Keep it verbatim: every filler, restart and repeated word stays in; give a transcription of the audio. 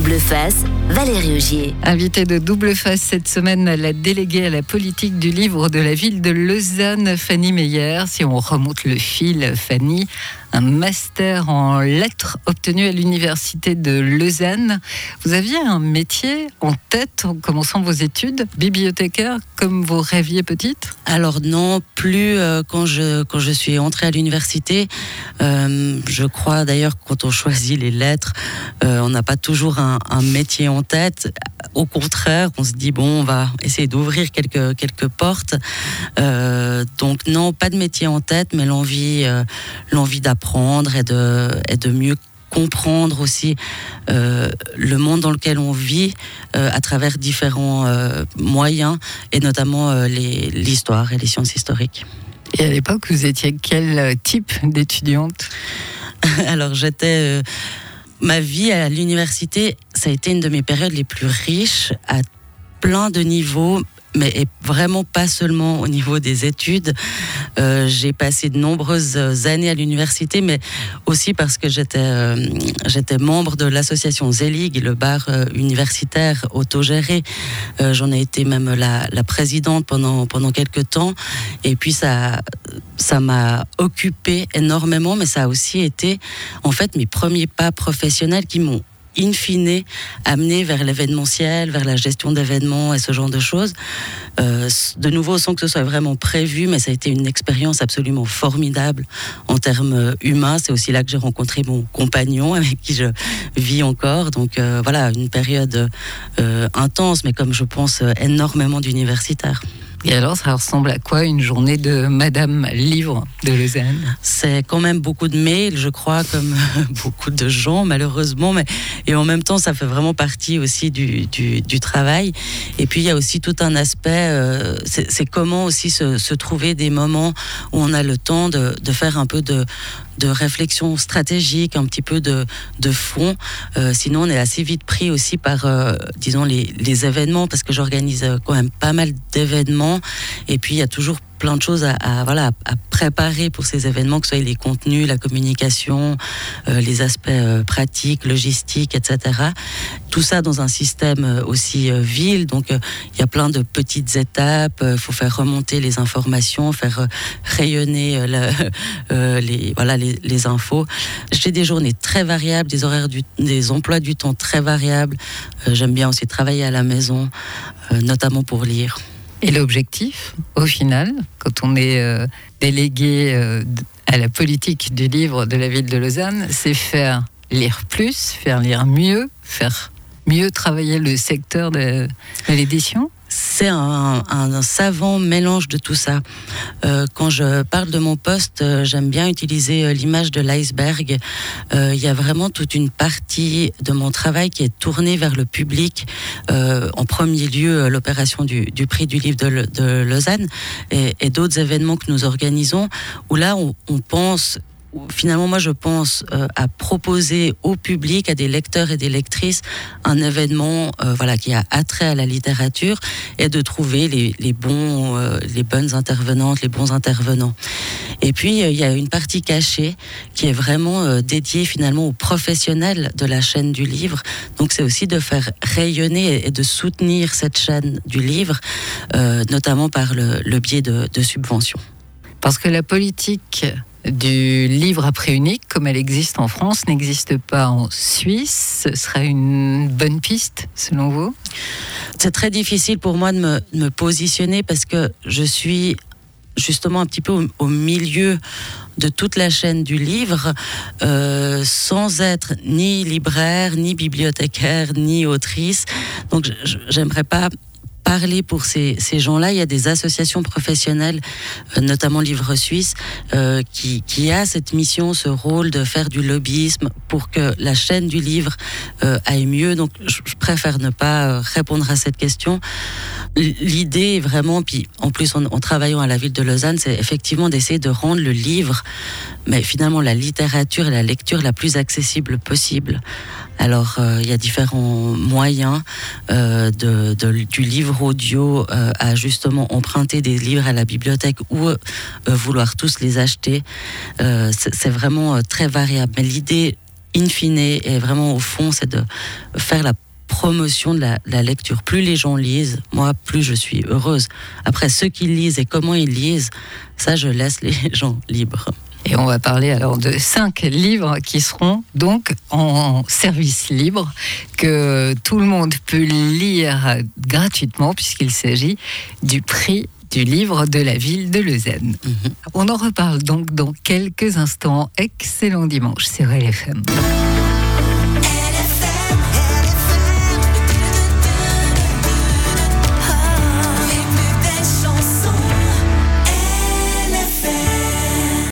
Double Face, Valérie Augier. Invitée de Double Face cette semaine, la déléguée à la politique du livre de la ville de Lausanne, Fanny Meyer. Si on remonte le fil, Fanny, un master en lettres obtenu à l'université de Lausanne. Vous aviez un métier en tête en commençant vos études, bibliothécaire, comme vous rêviez petite ? Alors non, plus euh, quand je quand je suis entrée à l'université. Euh, je crois d'ailleurs que quand on choisit les lettres, euh, on n'a pas toujours un, un métier en tête. Au contraire, on se dit bon, on va essayer d'ouvrir quelques quelques portes. Euh, donc non, pas de métier en tête, mais l'envie euh, l'envie d'apprendre et de et de mieux comprendre aussi euh, le monde dans lequel on vit euh, à travers différents euh, moyens, et notamment euh, les, l'histoire et les sciences historiques. Et à l'époque, vous étiez quel type d'étudiante ? Alors j'étais... Euh, ma vie à l'université, ça a été une de mes périodes les plus riches à plein de niveaux, mais et vraiment pas seulement au niveau des études. Euh, j'ai passé de nombreuses années à l'université, mais aussi parce que j'étais, euh, j'étais membre de l'association Zelig, le bar euh, universitaire autogéré. Euh, j'en ai été même la, la présidente pendant, pendant quelques temps. Et puis ça, ça m'a occupée énormément, mais ça a aussi été en fait mes premiers pas professionnels qui m'ont in fine, amené vers l'événementiel, vers la gestion d'événements et ce genre de choses. Euh, de nouveau, sans que ce soit vraiment prévu, mais ça a été une expérience absolument formidable en termes humains. C'est aussi là que j'ai rencontré mon compagnon, avec qui je vis encore. Donc euh, voilà, une période euh, intense, mais comme je pense énormément d'universitaires. Et alors, ça ressemble à quoi une journée de Madame Livre de Lausanne ? C'est quand même beaucoup de mails, je crois, comme beaucoup de gens, malheureusement. Mais, et en même temps, ça fait vraiment partie aussi du, du, du travail. Et puis, il y a aussi tout un aspect, euh, c'est, c'est comment aussi se, se trouver des moments où on a le temps de, de faire un peu de... de réflexion stratégique, un petit peu de, de fond. Euh, sinon, on est assez vite pris aussi par, euh, disons, les, les événements, parce que j'organise quand même pas mal d'événements. Et puis, il y a toujours plein de choses à, à, voilà, à préparer pour ces événements, que ce soit les contenus, la communication, euh, les aspects euh, pratiques, logistiques, et cetera. Tout ça dans un système euh, aussi euh, ville. Donc, euh, il y a plein de petites étapes. Il euh, faut faire remonter les informations, faire euh, rayonner euh, la, euh, les, voilà, les, les infos. J'ai des journées très variables, des horaires, du, des emplois du temps très variables. Euh, j'aime bien aussi travailler à la maison, euh, notamment pour lire. Et l'objectif, au final, quand on est euh, délégué euh, à la politique du livre de la ville de Lausanne, c'est faire lire plus, faire lire mieux, faire mieux travailler le secteur de, de l'édition. C'est un, un, un savant mélange de tout ça. Euh, quand je parle de mon poste, euh, j'aime bien utiliser euh, l'image de l'iceberg. Euh, il y a vraiment toute une partie de mon travail qui est tournée vers le public. Euh, en premier lieu, euh, l'opération du, du prix du livre de, de Lausanne et, et d'autres événements que nous organisons, où là, on, on pense... Finalement, moi, je pense euh, à proposer au public, à des lecteurs et des lectrices, un événement euh, voilà, qui a attrait à la littérature, et de trouver les, les, bons, euh, les bonnes intervenantes, les bons intervenants. Et puis, euh, il y a une partie cachée qui est vraiment euh, dédiée finalement aux professionnels de la chaîne du livre. Donc, c'est aussi de faire rayonner et de soutenir cette chaîne du livre, euh, notamment par le, le biais de, de subventions. Parce que la politique du livre à prix unique, comme elle existe en France, n'existe pas en Suisse. Ce serait une bonne piste, selon vous ? C'est très difficile pour moi de me, de me positionner, parce que je suis justement un petit peu au, au milieu de toute la chaîne du livre, euh, sans être ni libraire, ni bibliothécaire, ni autrice. Donc j'aimerais pas parler pour ces, ces gens-là. Il y a des associations professionnelles, euh, notamment Livre Suisse, euh, qui, qui a cette mission, ce rôle de faire du lobbyisme pour que la chaîne du livre euh, aille mieux. Donc, je, je préfère ne pas euh, répondre à cette question. L'idée est vraiment, puis en plus en, en travaillant à la ville de Lausanne, c'est effectivement d'essayer de rendre le livre, mais finalement la littérature et la lecture la plus accessible possible. Alors, euh, il y a différents moyens euh, de, de, du livre audio euh, à justement emprunter des livres à la bibliothèque ou euh, vouloir tous les acheter. Euh, c'est, c'est vraiment euh, très variable. Mais l'idée in fine, et vraiment au fond, c'est de faire la promotion de la, la lecture. Plus les gens lisent, moi, plus je suis heureuse. Après, ceux qui lisent et comment ils lisent, ça, je laisse les gens libres. Et on va parler alors de cinq livres qui seront donc en service libre, que tout le monde peut lire gratuitement, puisqu'il s'agit du prix du livre de la ville de Lausanne. Mm-hmm. On en reparle donc dans quelques instants. Excellent dimanche sur L F M.